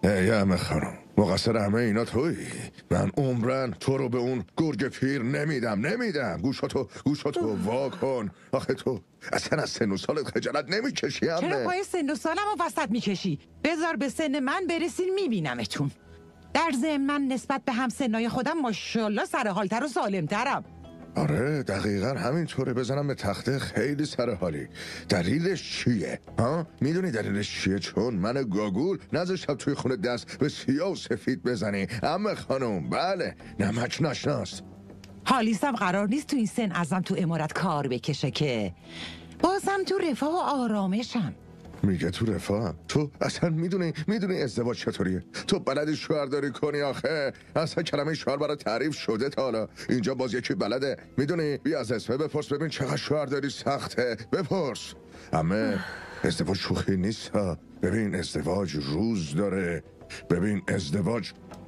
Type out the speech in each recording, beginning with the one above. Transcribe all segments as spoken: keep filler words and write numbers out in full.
ای عمه خانم، مقصر همه اینا تویی. من عمرن تو رو به اون گرگ پیر نمیدم نمیدم گوشاتو گوشاتو وا کن. آخه تو اصلا از سن و سالت خجالت نمیکشی عمه؟ چرا پای سن و سالم رو وسط میکشی؟ بذار به سن من برسین میبینمتون. در ضمن من نسبت به همسنای خودم ماشاءالله سرحالتر و سالمترم. آره دقیقا همینطوره. بزنم به تخته خیلی سرحالی. دلیلش چیه؟ ها؟ میدونی دلیلش چیه؟ چون من گاگول نذاشتم توی خونه دست به سیاه و سفید بزنی عمه خانم. بله نمک نشناس. حالیسم قرار نیست تو این سن ازم تو امارت کار بکشه که بازم تو رفاه و آرامشم. میگه تو رفاه؟ تو اصلا میدونی میدونی ازدواج چطوریه؟ تو بلدی شوهرداری کنی آخه؟ اصلا کلمه شوهر برای تعریف شده تا حالا؟ اینجا باز یکی بلده. میدونی بیا از اسمه بپرس ببین چقدر شوهرداری سخته. بپرس. همه ازدواج شوخی نیست ها. ببین ازدواج روز داره. ببین ازدواج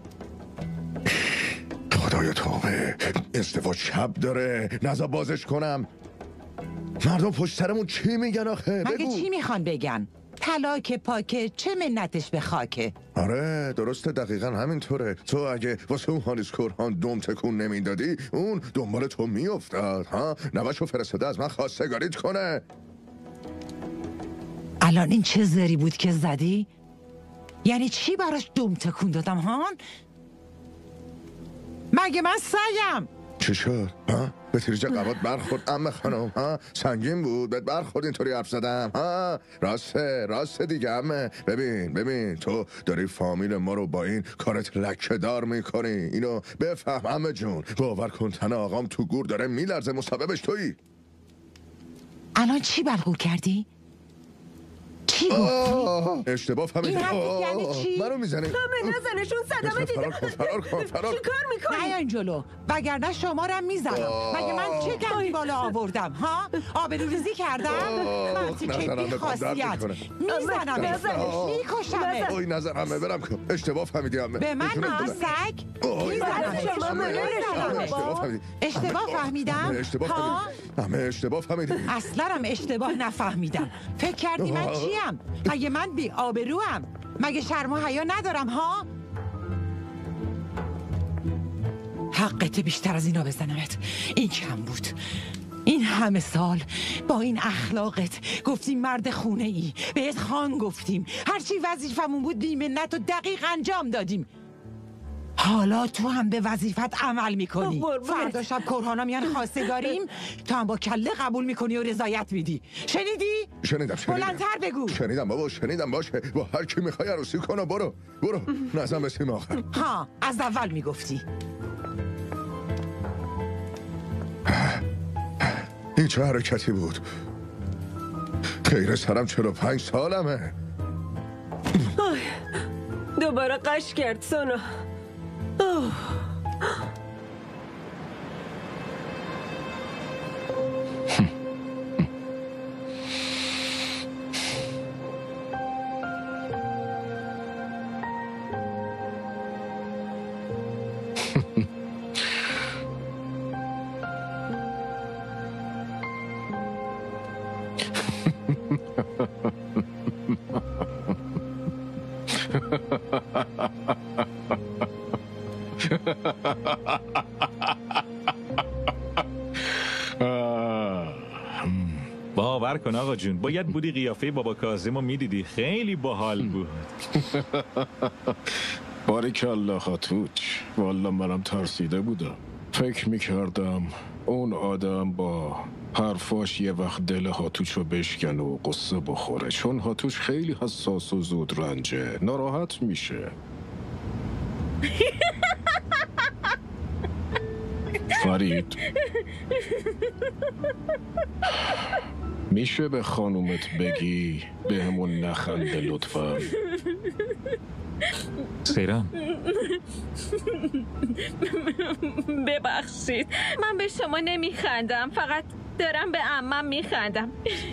خدایا توبه، ازدواج شب داره. نذار بازش کنم. مردم پشت سرمون چی میگن آخه؟ مگه بگو. چی میخوان بگن؟ طلاق پاکه چه منتش به خاکه. آره درسته دقیقا همینطوره. تو اگه واسه اون هانیس کورهان دم تکون نمیدادی اون دنبال تو میافتاد ها. نوشو فرستاده از من خواستگاریت کنه. الان این چه زری بود که زدی؟ یعنی چی براش دم تکون دادم هان؟ مگه من سگم؟ چی شد؟ ها؟ به تیریج قبات برخورد عمه خانم؟ ها؟ سنگین بود بهت برخورد اینطوری حرف زدم؟ ها؟ راسته راسته دیگه عمه. ببین ببین تو داری فامیل ما رو با این کارت لکه دار میکنی. اینو بفهم عمه جون. باور کن تن آقام تو گور داره میلرزه. مسببش تویی. الان چی بلغور کردی؟ چی گفتی؟ اشتباه فهمیدی. این حرف یعنی چی؟ منو میزنی؟ همه نزنشون صدمه دیدم. فرار کن فرار کن فرار چی کار میکنی؟ نه این جلو وگرنه شما رو میزنم. مگه من چه گندی بالا آوردم ها؟ آبروریزی کردم؟ مرتی که بی خاصیت میزنم میکشم. اوی نظرمه برم کن. اشتباه فهمیدی همه. به من میگی سگ؟ میزنم. اشتباه فهمیدم؟ اشتباه فهمیدم. همه اشتباه فهمیدم. اصلا هم اشتباه نفهمیدم. فکر کردی من چیم؟ مگه من بی آبروام؟ مگه شرم و حیا ندارم ها؟ حقت بیشتر از اینا بزنمت. این کم بود. این همه سال با این اخلاقت گفتیم مرد خونه ای، بهت خان گفتیم، هرچی وظیفمون بود بی‌منت و دقیق انجام دادیم. حالا تو هم به وظیفت عمل میکنی. فردا شب کورهانا میان خواستگاریم تو هم با کله قبول میکنی و رضایت میدی. شنیدی؟ شنیدم شنیدم. بلندتر بگو. شنیدم بابا شنیدم. باشه با هر کی میخوای عروسی کنه. برو برو نظم بسیم آخر. ها از اول میگفتی. این چه حرکتی بود؟ خیره سرم چلو پنج سالمه. دوباره قش کرد سونا. اوه. باور کن آقا جون باید بودی قیافه بابا کاظمو میدیدی. خیلی باحال بود. باریکالله خاتوچ. والا منم ترسیده بودم. فکر میکردم اون آدم با حرفاش یه وقت دل هاتوچ رو بشکنه و قصه بخوره، چون هاتوچ خیلی حساس و زود رنجه، ناراحت میشه. فرید میشه به خانومت بگی به همون نخنده لطفا؟ سیران ببخشید من به شما نمیخندم، فقط دارم به عمم میخندم.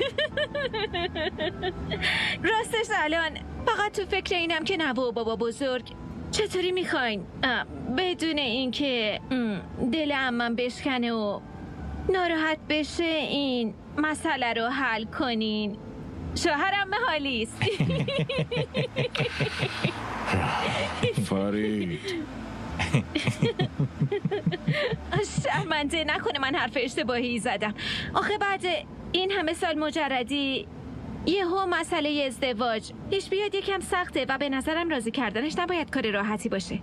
راستش الان فقط تو فکر اینم که نوه و بابا بزرگ چطوری میخواین بدون اینکه دل عمم بشکنه و ناراحت بشه این مسئله رو حل کنین. شوهرم حالیست. فرید. شرمنده نکنه من حرف اشتباهی زدم. آخه بعد این همه سال مجردی یهو مسئله ازدواج پیش بیاد یکم سخته و به نظرم راضی کردنش نباید کار راحتی باشه.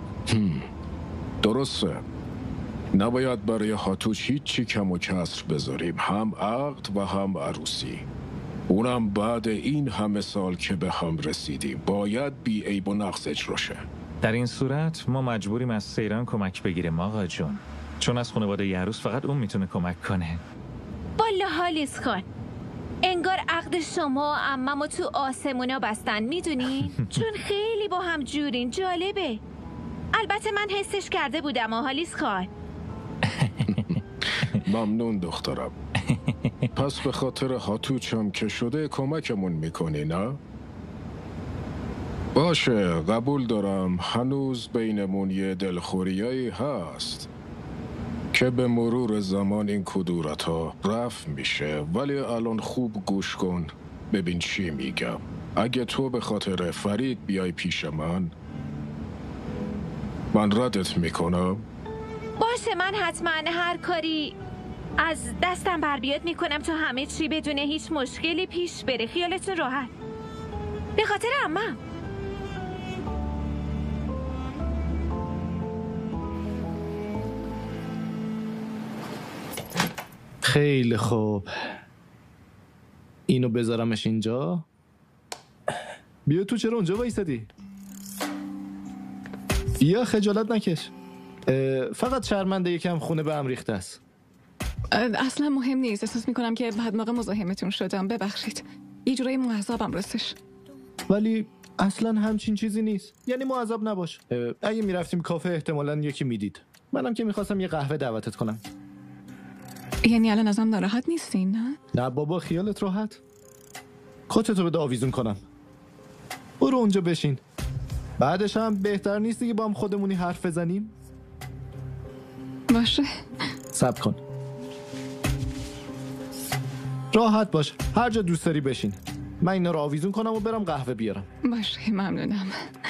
درسته، نباید برای هاتوش هیچی کم و کسر بذاریم، هم عقد و هم عروسی، اونم بعد این همه سال که به هم رسیدیم. باید بی عیب و نقص اجرا شه. در این صورت ما مجبوریم از سیران کمک بگیریم آقا جون، چون از خانواده ی عروس فقط اون میتونه کمک کنه. والا حالیس خان، انگار عقد شما و عممو تو آسمونا بستن، میدونی؟ چون خیلی با هم جورین. جالبه. البته من حسش کرده بودم آهالیس خان. ممنون دخترم. پس به خاطر هاتوچم که شده کمکمون میکنی نه؟ باشه، قبول دارم هنوز بینمون یه دلخوریایی هست که به مرور زمان این کدورت ها رفع میشه، ولی الان خوب گوش کن ببین چی میگم. اگه تو به خاطر فرید بیای پیش من، من ردت میکنم. باشه، من حتما هر کاری از دستم بر بیاد میکنم تا همه چی بدون هیچ مشکلی پیش بره. خیالتون راحت. به خاطر عمم. خیلی خوب، اینو بذارمش اینجا. بیا تو، چرا اونجا وایسادی؟ بیا خجالت نکش. فقط شرمنده یکم خونه به هم ریخته است. اصلا مهم نیست. احساس میکنم که بعد موقع مزاحمتون شدم، ببخشید. یه جورایی معذبم راستش. ولی اصلا همچین چیزی نیست، یعنی معذب نباش. اگه میرفتیم کافه احتمالاً یکی میدید. منم که میخواستم یه قهوه دعوتت کنم. یعنی الان ازم ناراحت نیستین نه؟ نه بابا، خیالت راحت. کتتو بده آویزون کنم. برو اونجا بشین. بعدش هم بهتر نیست دیگه با هم خودمونی حرف بزنیم؟ باشه. صبر کن. راحت باش، هر جا دوست داری بشین. من اینا رو آویزون کنم و برم قهوه بیارم. باشه، ممنونم.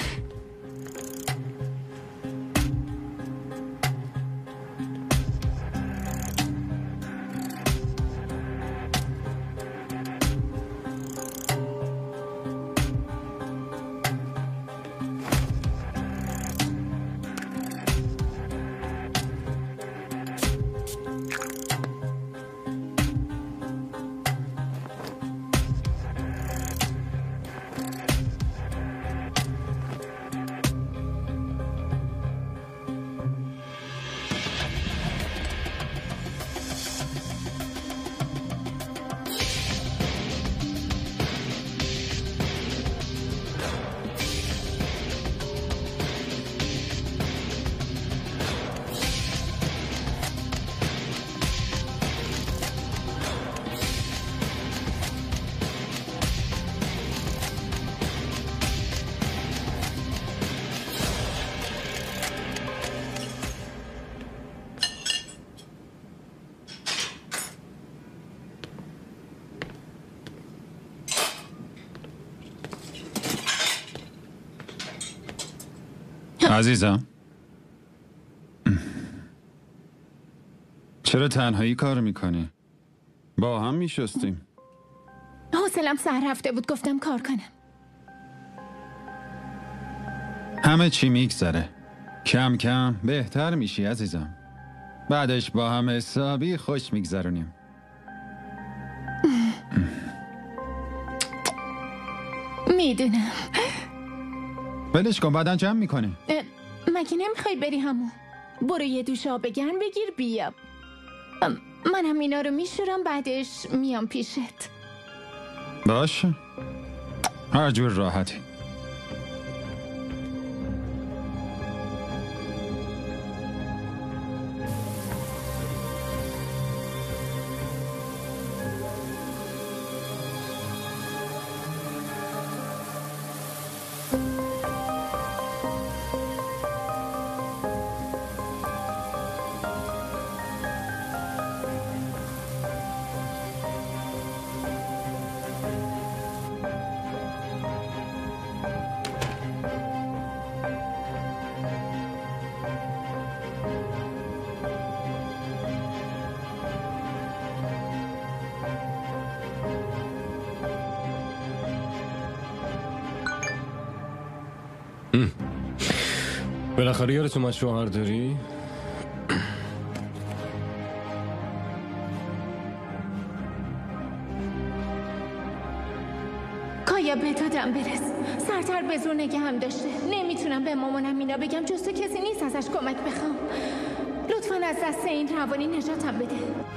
عزیزم، چرا تنهایی کار میکنی؟ با هم میشستیم. حوصلم سر رفته بود، گفتم کار کنم. همه چی میگذره، کم کم بهتر میشی عزیزم. بعدش با هم حسابی خوش میگذرونیم. میدونم. ولش کن، بعدن جمع میکنی. مگه نمیخوای بری همون؟ برو یه دوش آب گرم بگیر بیا. منم اینا رو میشورم، بعدش میام پیشت. باشه، هر جور راحتی. بالاخره یارت اومد شوهر داری؟ کایا به دادم برس. سرتر به زور نگه هم داشته. نمیتونم به مامانم اینا بگم، جز تو کسی نیست ازش کمک بخوام. لطفاً از دست این روانی نجاتم بده.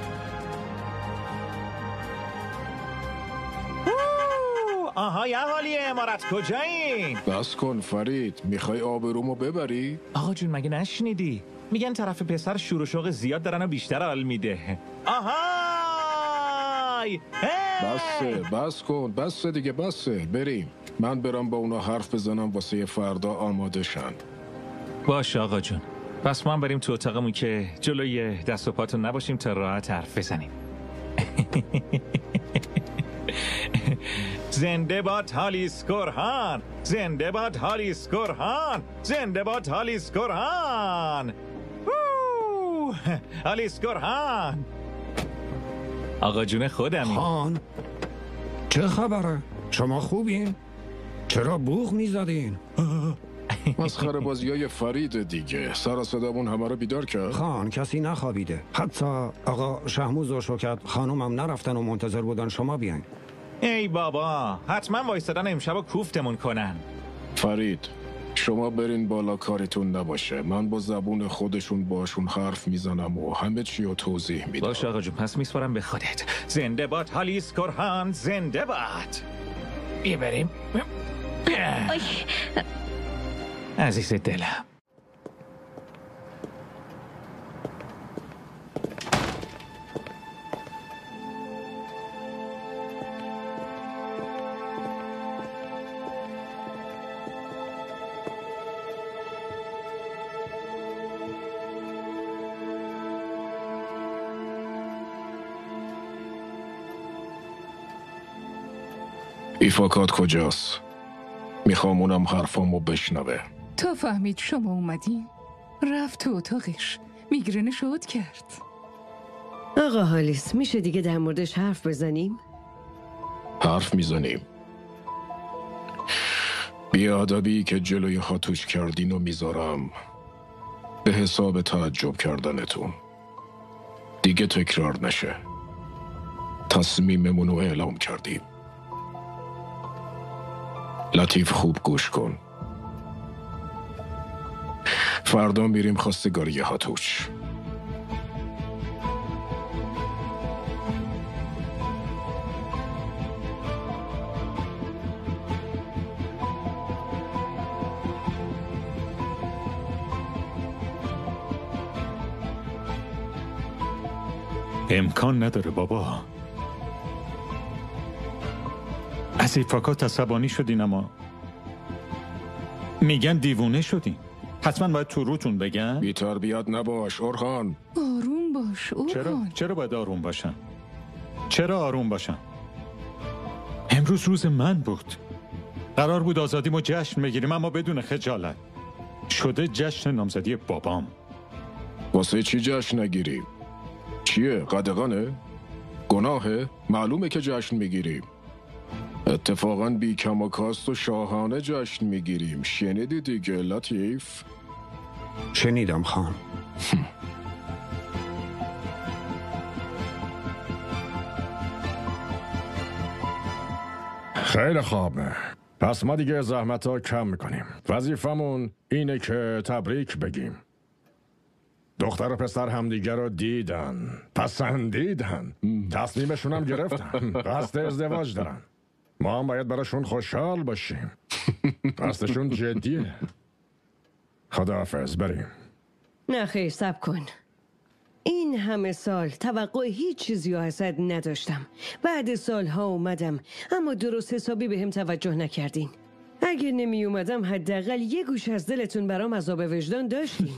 آها یه حالی امارت کجایین؟ بس کن فرید، میخوای آبرومو ببری؟ آقا جون مگه نشنیدی؟ میگن طرف پسر شور و شوق زیاد دارن و بیشتر حال میده. آهای بسه بس کن بسه دیگه بسه، بریم. من برم با اونا حرف بزنم واسه فردا آماده شن. باشه آقا جون، پس ما هم بریم تو اتاقمون که جلوی دست و پاتون نباشیم تا راحت حرف بزنیم. زنده باد هالیس گرهان، زنده باد هالیس گرهان، زنده باد هالیس گرهان، هالیس گرهان. آقا جون خودمی. خان چه خبره؟ شما خوبین؟ چرا بوق میزدین؟ مسخره بازیای فرید دیگه. سر صدامون همه رو بیدار کرد. خان کسی نخوابیده، حتی آقا شهموز و شوکت خانومم نرفتن و منتظر بودن شما بیاین. ای بابا، حتما وایستادن امشب و کوفتمون کنن. فرید شما برین بالا، کارتون نباشه. من با زبون خودشون باشون حرف میزنم و همه چی رو توضیح میدم. باشه آقا جون، پس میسپارم به خودت. زنده باد هالیس گرهان، زنده باد. بیا بریم. عزیز دلم. ایفاکات کجاست؟ میخوام اونم حرفامو بشنوه. تا فهمید شما اومدین رفت تو اتاقش، میگرن شد کرد. آقا هالیس میشه دیگه در موردش حرف بزنیم؟ حرف میزنیم. بیادبی که جلوی هاتوش کردین و میذارم به حساب تعجب کردنتون. دیگه تکرار نشه. تصمیممونو اعلام کردیم. لطیف خوب گوش کن. فردا میریم خواستگاری هاتوش. امکان نداره بابا. از ایفاکات عصبانی شدین، اما میگن دیوونه شدین. حتما باید تو روتون بگن. بی تربیت نباش اورخان. آروم باش اورخان. چرا؟ چرا باید آروم باشم؟ چرا آروم باشم؟ امروز روز من بود. قرار بود آزادیمو جشن بگیریم، اما بدون خجالت. شده جشن نامزدی بابام. واسه چی جشن نگیریم؟ چیه؟ قدغنه؟ گناهه؟ معلومه که جشن میگیریم. اتفاقاً بی کم و کاست و شاهانه جشن میگیریم. شنیدی دیگه لطیف؟ شنیدم خان. خیلی خوب. پس ما دیگه زحمت ها کم میکنیم. وظیفمون اینه که تبریک بگیم. دختر و پسر همدیگه رو دیدن، پسندیدن، تصمیمشون هم گرفتن، قصد ازدواج دارن. ما هم باید براشون خوشحال باشیم. قصدشون جدیه. خداحافظ، بریم. نه خیر، صبر کن. این همه سال توقع هیچ چیزی رو ازت نداشتم. بعد سالها اومدم، اما درست حسابی به هم توجه نکردین. اگه نمی اومدم حداقل یه گوش از دلتون برام عذاب وجدان داشتین.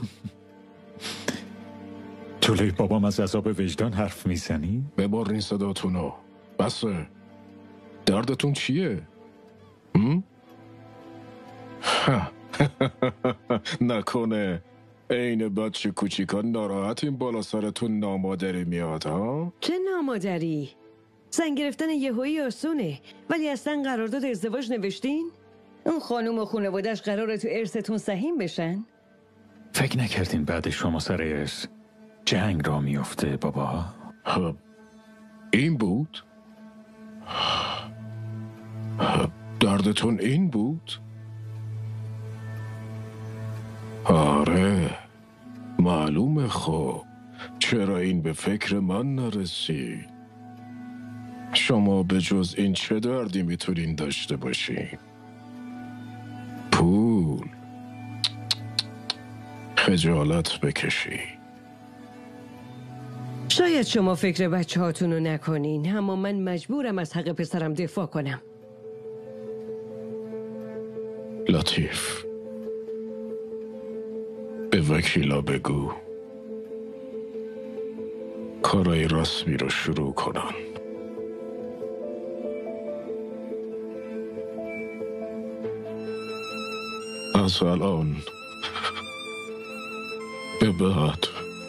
جلوی بابام از عذاب وجدان حرف میزنی؟ ببارین صداتونو. بسه. دردتون چیه؟ هم؟ نکنه این بچه کوچیکا ناراحت این بالا سرتون نامادری میاد ها؟ چه نامادری؟ زن گرفتن یهویی آسونه، ولی اصلا قرارداد ازدواج نوشتین؟ اون خانم و خانواده‌اش قراره تو ارثتون سهیم بشن؟ فکر نکردین بعد شما سر ارث جنگ را میفته بابا؟ این بود؟ دردتون این بود؟ آره معلومه. خب چرا این به فکر من نرسید؟ شما به جز این چه دردی میتونین داشته باشین؟ پول. خجالت بکشی. شاید شما فکر بچه هاتون رو نکنین، اما من مجبورم از حق پسرم دفاع کنم. لطیف، به وکیلا بگو کارای رسمی رو شروع کنن. از الان به بعد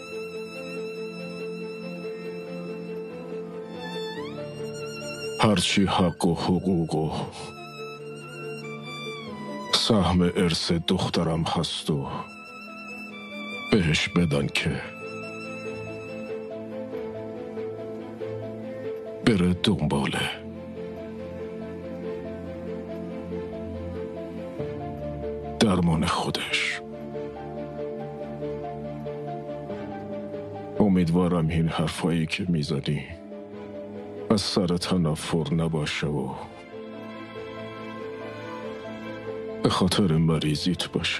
هرچی حق و حقوق و سهم ارث دخترم هست و بهش بدن که بره دنباله. درمان خودش. امیدوارم این حرفایی که میزنی از سر تنفر نباشه و به خاطر مریضیت باشه.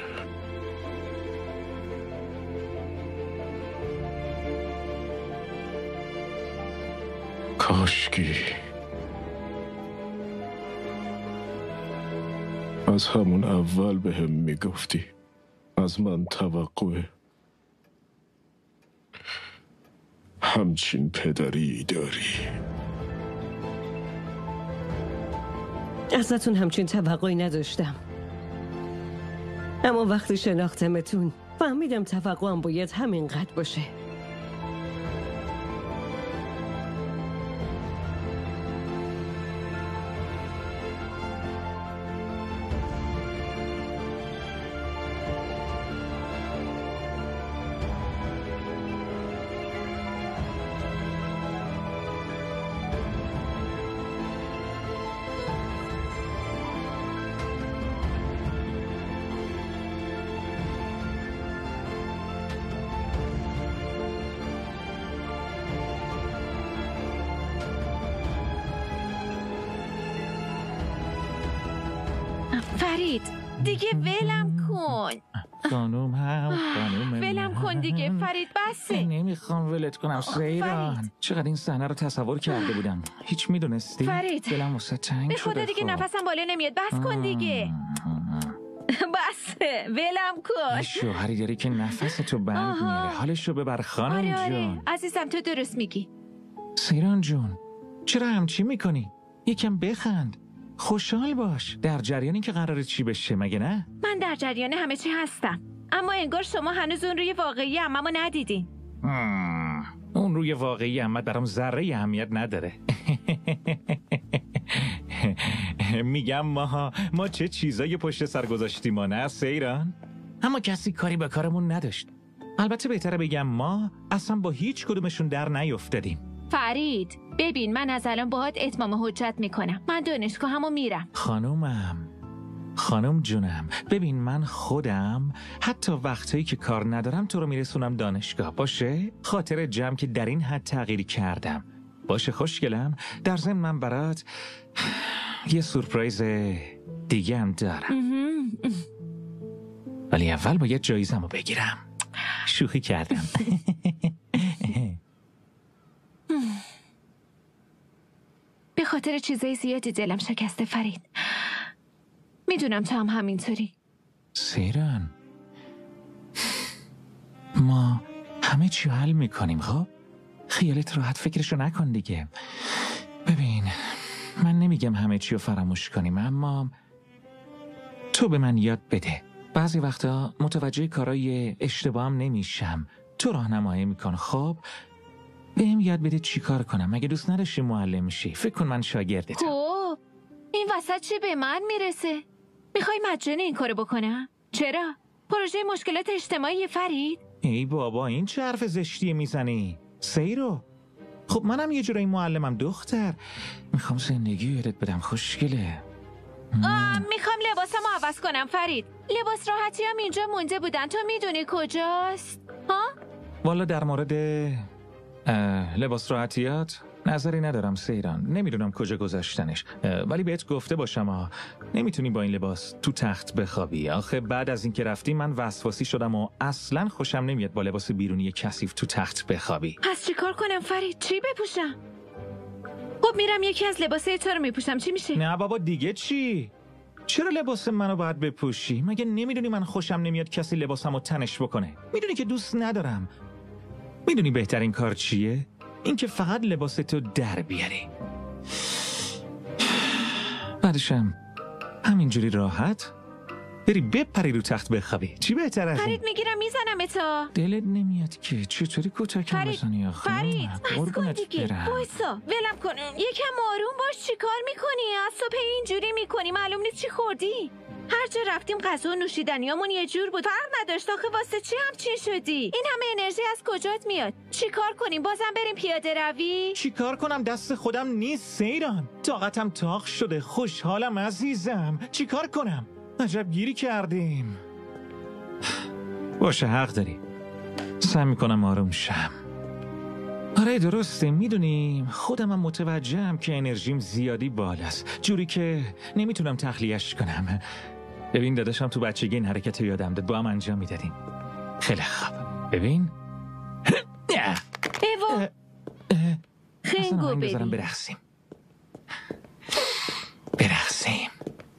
کاشکی از همون اول به هم میگفتی از من توقع همچین پدری داری. ازتون همچین توقعی نداشتم، اما وقتی شناختمتون فهمیدم توقعم باید همینقدر باشه. فرید دیگه ولم کن. خانوم هم خانوم ولم کن دیگه فرید، بسه. نمیخوام ولت کنم سیران. چقدر این صحنه رو تصور کرده بودم. هیچ میدونستی؟ فرید دلم واسه تنگ به شده. خدا دیگه خب. نفسم بالا نمیاد، بس کن دیگه. بسه ولم کن. شوهری داری که نفس تو بند میاره. حالش رو ببر خانم آره آره. جون. عزیزم تو درست میگی. سیران جون چرا همچی میکنی؟ یکم بخند، خوشحال باش. در جریانی که قراره چی بشه مگه نه؟ من در جریان همه چی هستم، اما انگار شما هنوز اون روی واقعی عممو ندیدین. مم. اون روی واقعی عمت برام ذره اهمیت نداره. میگم ما ما چه چیزایی پشت سر گذاشتیم ما، نه سیران؟ اما کسی کاری به کارمون نداشت. البته بهتره بگم ما اصلا با هیچ کدومشون در نیافتادیم. فرید ببین، من از الان باهات اتمام حجت میکنم. من دانشگاه همو میرم. خانومم خانم جونم، ببین من خودم حتی وقتایی که کار ندارم تو رو میرسونم دانشگاه، باشه؟ خاطر جمع که در این حد تغییری کردم. باشه خوشگلم. در ضمن من برات یه سورپرایز دیگه هم دارم، ولی اول باید جایزم رو بگیرم. شوخی کردم. به خاطر چیزای زیادی دلم شکسته فرید. میدونم تو هم همینطوری. سیران ما همه چی حل میکنیم. خب خیالت راحت، فکرشو نکن دیگه. ببین من نمیگم همه چی رو فراموش کنیم، اما تو به من یاد بده. بعضی وقتا متوجه کارای اشتباهم نمیشم، تو راهنمایی میکن. خب بهم یاد بده چی کار کنم. مگه دوست نداشتی معلم شی؟ فکر کن من شاگردتم. خب این وسط چی به من میرسه؟ میخوای مجانی این کارو بکنم؟ چرا؟ پروژه مشکلات اجتماعی فرید؟ ای بابا این چه حرف زشتی میزنی؟ سیرو خب منم یه جورایی معلمم دختر، میخوام زندگی یادت بدم خوشگله. آه میخوام لباسمو عوض کنم فرید. لباس راحتی هم اینجا مونده بودن، تو میدونی کجاست؟ ها؟ والا در مورد لباس راحتیات نظری ندارم سیران، نمیدونم کجا گذاشتنش، ولی بهت گفته باشم ها نمیتونی با این لباس تو تخت بخوابی. آخه بعد از اینکه رفتی من وسواسی شدم و اصلا خوشم نمیاد با لباس بیرونی کثیف تو تخت بخوابی. پس چیکار کنم فرید؟ چی بپوشم؟ خب میرم یکی از لباسای تو رو میپوشم، چی میشه؟ نه بابا دیگه چی؟ چرا لباس منو باید بپوشی؟ مگه نمیدونی من خوشم نمیاد کسی لباسمو تنش بکنه؟ میدونی که دوست ندارم. میدونی بهترین کار چیه؟ این که فقط لباس تو در بیاری، بعدشم همینجوری راحت بری بپری رو تخت بخوابی. چی بهتر از این؟ فرید میگیرم میزنم تا دلت نمیاد که چطوری کتکم بزنی آخه؟ فرید بس کن دیگه، بایستا ولم کن، یکم آروم باش. چی کار میکنی؟ از صبح اینجوری میکنی، معلوم نیست چی خوردی. هر جا رفتیم غذا و نوشیدنیامون یه جور بود، فرق نداشت. آخه واسه چی همچین شدی؟ این همه انرژی از کجات میاد؟ چی کار کنیم؟ بازم بریم پیاده روی؟ چی کار کنم؟ دست خودم نیست سیران، طاقتم تاق شده. خوشحالم عزیزم، چی کار کنم؟ عجب گیری کردیم. باشه حق داری، سعی میکنم آروم شم. آره درسته، میدونیم خودم هم متوجهم که انرژیم زیادی بالاست، جوری که نمیتونم تخلیهش کنم. ببین داداشم تو بچگی این حرکت رو یادم داد، با هم انجام میدادیم. خیلی خوب، ببین ایوا خنگو بذارم برقصیم برقصیم.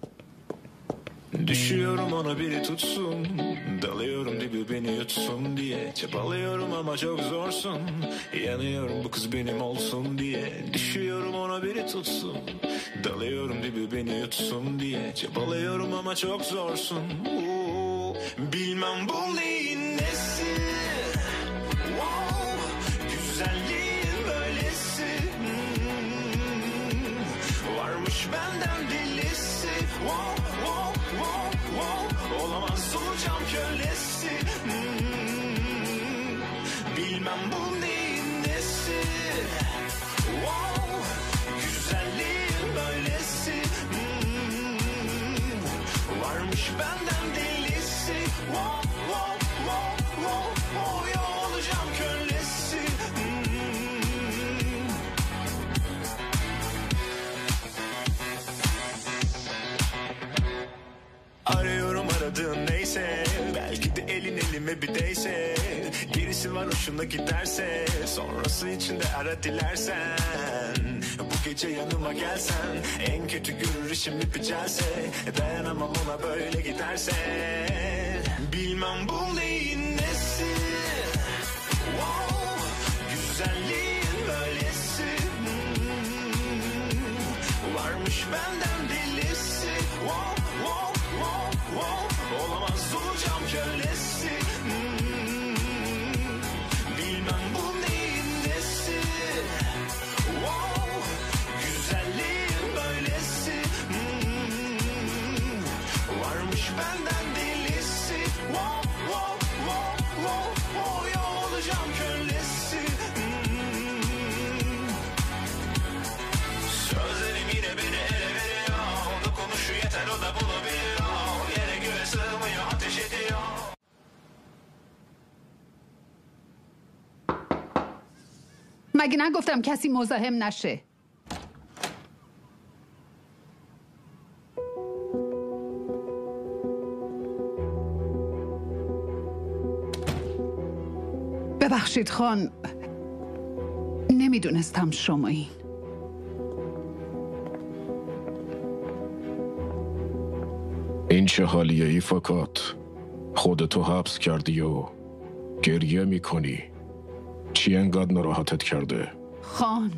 Düşüyorum ona biri tutsun, dalıyorum dibi beni yutsun diye, çabalıyorum ama çok zorsun, yanıyorum bu kız benim olsun diye. Düşüyorum ona biri tutsun, dalıyorum dibi beni yutsun diye, çabalıyorum ama çok zorsun. Oo, bilmem bu neyin nesi, wow, güzelliğin böylesi, hmm, varmış benden delisi, wow, wow. Wow, wow, olamaz olacağım kölesi, hmm, bilmem bu neyin nesi, wow, güzelliğin böylesi, hmm, varmış benden delisi, wow, wow, wow, wow, wow, ya olacağım kölesi, hmm. Arıyorum aradığın neyse, belki de elin elime bir değse, gerisi var hoşuna giderse, sonrası için de ara dilersen. Bu gece yanıma gelsen, en kötü görür işimi bicelse, dayanamam ona böyle giderse. Bilmem bu neyin nesi, wow, güzelliğin böylesi, hmm, varmış benden delisi, wow, wow. Wow, olamaz olacağım kölesi, hmm, bilmem bu neyin nesi, wow, güzelliğin böylesi, hmm, varmış benden delisi, wow, wow, wow, wow, wow, ya olacağım kölesi, hmm. Sözlerim yine beni ele veriyor, dokunuşu yeter o da bunu biliyor. مگه نگفتم کسی مزاحم نشه؟ ببخشید خان، نمیدونستم شما این. این چه حالیه ای فقط؟ خودتو حبس کردی و گریه میکنی. چی انقدر ناراحتت کرده؟ خان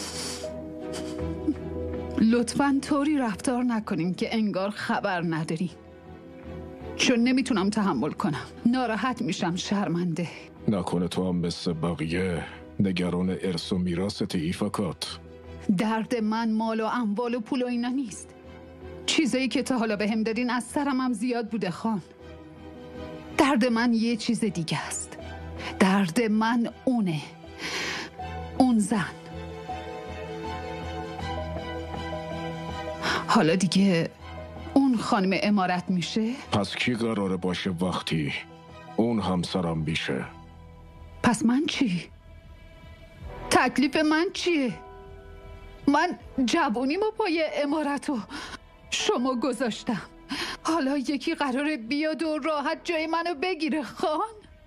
لطفاً طوری رفتار نکنیم که انگار خبر نداریم، چون نمیتونم تحمل کنم. ناراحت میشم، شرمنده. نکنه تو هم مثل بقیه نگران ارث و میراثت ای فقط؟ درد من مال و اموال و پول و اینا نیست. چیزایی که تا حالا بهم دادین از سرم هم زیاد بوده خان. درد من یه چیز دیگه است. درد من اونه، اون زن. حالا دیگه اون خانم امارت میشه؟ پس کی قراره باشه وقتی اون همسرم بیشه؟ پس من چی؟ تکلیف من چیه؟ من جوونیمو پای امارتو شما گذاشتم، حالا یکی قراره بیاد و راحت جای منو بگیره خان؟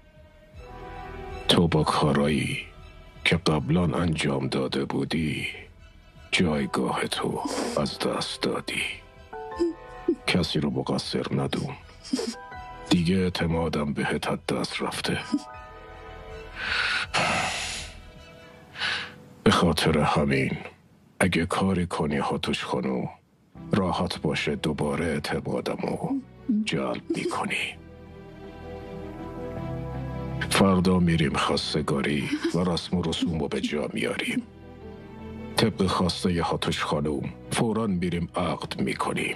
تو با کارایی که قبلا انجام داده بودی جایگاه تو از دست دادی. کسی رو مقصر ندون، دیگه اعتمادم بهت از دست رفته. به خاطر همین اگه کاری کنی هاتوش خانو راحت باشه دوباره اعتمادمو جلب میکنی. فردا میریم خواستگاری و رسم و رسوم رو به جا میاریم. طبق خواسته ی هاتوش خانوم فوراً میریم عقد میکنیم.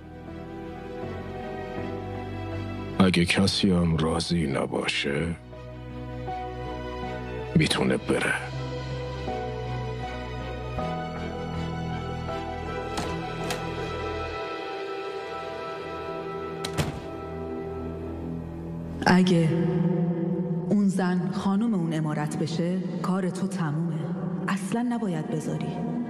اگه کسی هم راضی نباشه میتونه بره. اگه اون زن خانم اون امارت بشه کار تو تمومه. اصلا نباید بذاری.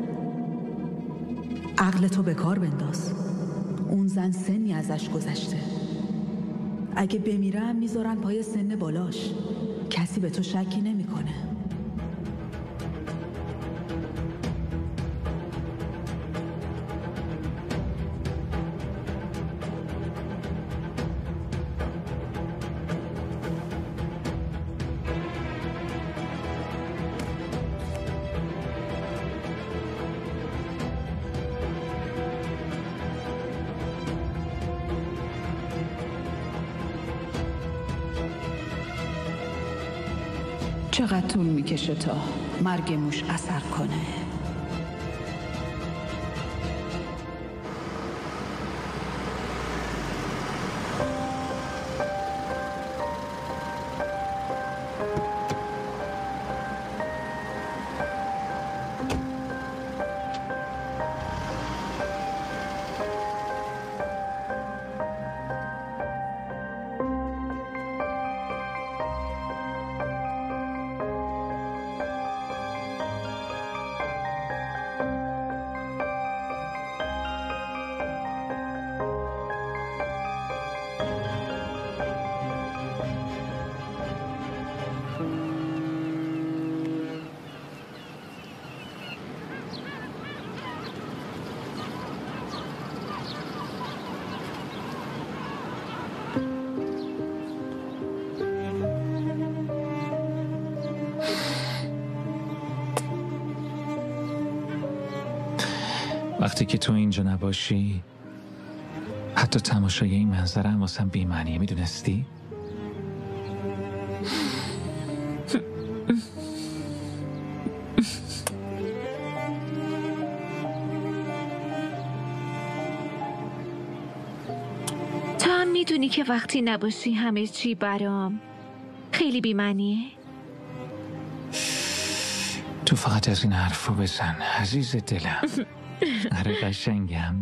عقل تو به کار بنداز. اون زن سنی ازش گذشته. اگه بمیرم میذارن پای سن بالاش. کسی به تو شکی نمیکنه. چقدر طول میکشه تا مرگ موش اثر کنه؟ وقتی که تو اینجا نباشی حتی تماشای این منظره هم واسم بی‌معنیه، میدونستی؟ تو هم میدونی که وقتی نباشی همه چی برام خیلی بی‌معنیه. تو فقط از این حرفو بزن عزیز دلم. آره قشنگم.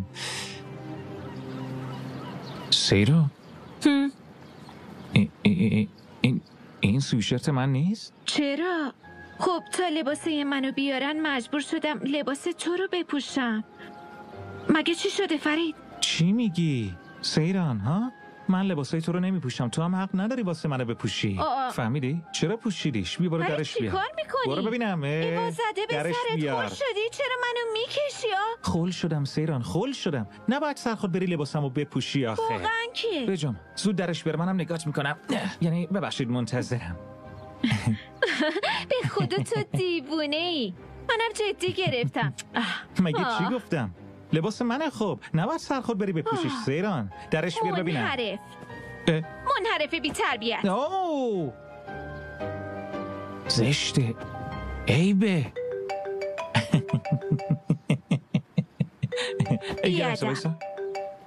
سیرو این, این, این, این سویشرت من نیست؟ چرا؟ خب تا لباسه منو بیارن مجبور شدم لباس تو رو بپوشم. مگه چی شده فرید؟ چی میگی؟ سیران ها؟ من لباسای تو رو نمیپوشم، تو هم حق نداری واسه منو بپوشی. آه. فهمیدی؟ چرا پوشیدیش؟ بی برو درش بیار. چیکار میکنی؟ برو ببینم. ایوا زده به سرت خول شدی؟ چرا منو میکشی؟ خول شدم سیران، خول شدم. نباید سرخود بری لباسمو بپوشی آخه. واقعا که؟ بجام زود درش بیار، منم نگاهت میکنم. یعنی ببخشید منتظرم. به خدا تو دیوونه ای. منم جدی گرفتم. مگه چی گفتم؟ لباس منه خب، نباید سرخود بری بپوشیش سیران. درش بیار ببینم. منحرف منحرف بی تربیت. اوه زشته عیبه. بیادم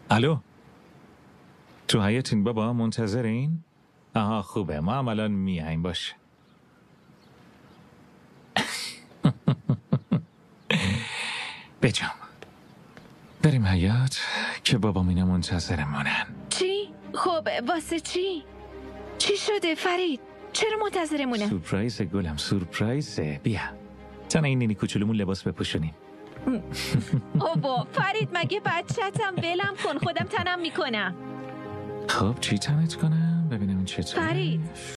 الو تو حیاتین بابا؟ منتظرین؟ آها خوبه، ما هم الان میایم. باشه. بجام بریم حیات که بابا مینه منتظرمونن. چی؟ خب واسه چی؟ چی شده فرید؟ چرا منتظرمونه؟ سورپرایز گلم، سورپرایزه. بیا تن این نینی کوچولومون لباس بپوشونیم. اوبا فرید مگه بچه‌تم؟ ولم کن، خودم تنم میکنم. خب چی تنت کنم؟ ببینم این چطوره. فرید